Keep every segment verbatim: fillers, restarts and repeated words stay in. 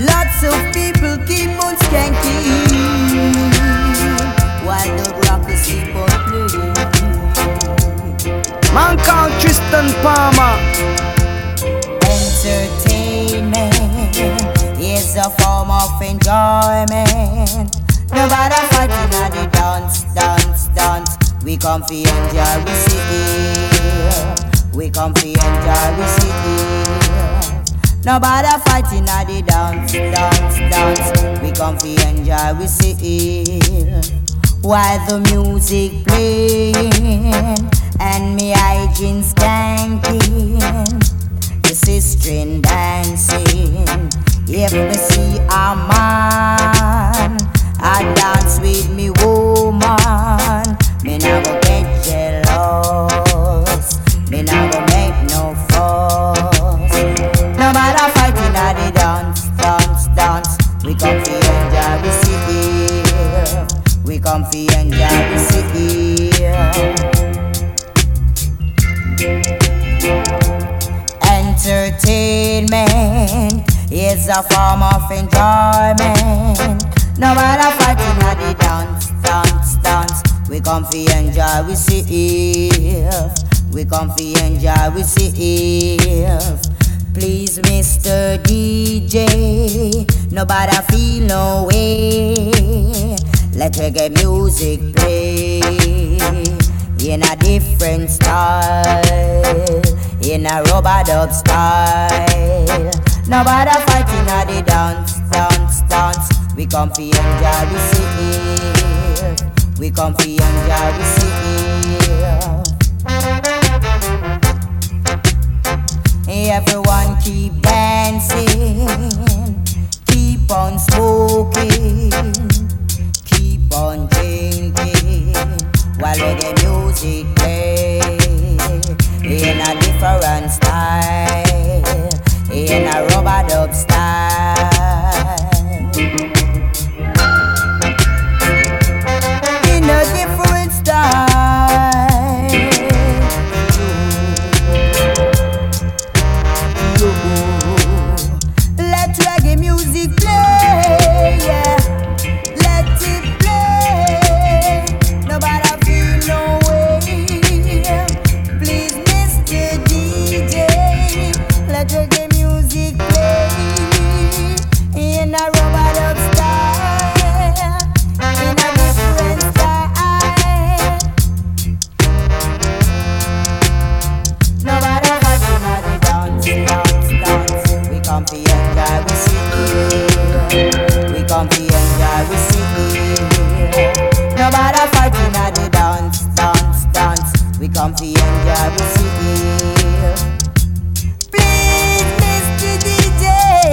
Lots of people keep on skanking while the rockers keep on playing. Man called Tristan Palmer. Entertainment is a form of enjoyment. Nobody fighting at the dance, dance, dance. We come fi enjoy, we sit here. We come fi enjoy, we sit here. Nobody fighting at the dance, dance, dance. We come fi enjoy, we sit here. While the music playing and me hygiene skanking, the sister dancing. If me see a man, I dance with me woman. Me never get jealous. Me never make no fuss. No matter fighting at the dance, dance, dance. We come fi enjoy, we sit here. We come fi enjoy, we sit here. Entertainment is a form of enjoyment. No matter fighting at the dance, dance, dance. We come fi enjoy, we sit here. We come fi enjoy, we sit here. Please, Mister D J, nobody feel no way. Let reggae music play in a different style, in a rubber dub style. Nobody fighting at the dance, dance, dance. We come fi enjoy, we sit here. We come fi enjoy, we sit here. Everyone keep dancing, keep on smoking, keep on drinking while reggae music play in a different style, in a rubber dub style. In a different style. Let reggae music play, yeah. Let it play. Nobody feel no way. Please, Mister D J, let reggae music play in a rubber dub style, in a different style. Nobody fighting at the dance, dance, dance. We come fi enjoy, we sit here. We come fi enjoy, we sit here. Nobody fighting at the dance, dance, dance. We come fi enjoy, we sit here. Please, Mister D J,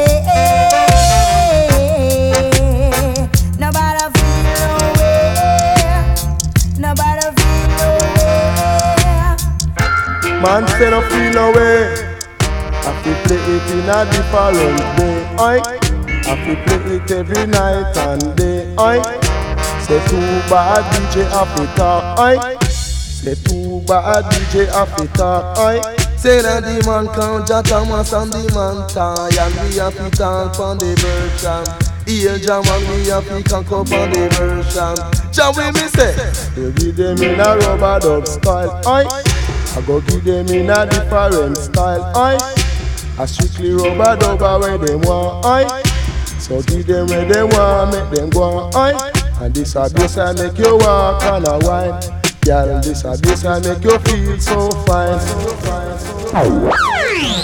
nobody feel nowhere. Nobody feel nowhere. Man say no feel no way. I fi play it in a different way. Oi, I fi play it every night and day. Oi, say too bad D J Africa. Oi, say too bad D J Africa. Oi, say that the man count Jah Thomas and the man tie, and we have to talk on the version. Here Jah man we have to conk up on the version. Jah we me say, you give them in a rubber dub style. Oi, I go give them in a different style. Oi, a strictly rubber dub where they want. Oi, so give them where they want, make them go. Oi, and this a this I make you walk and a wine. Girl, this a this I make you feel so fine. So fine, so fine.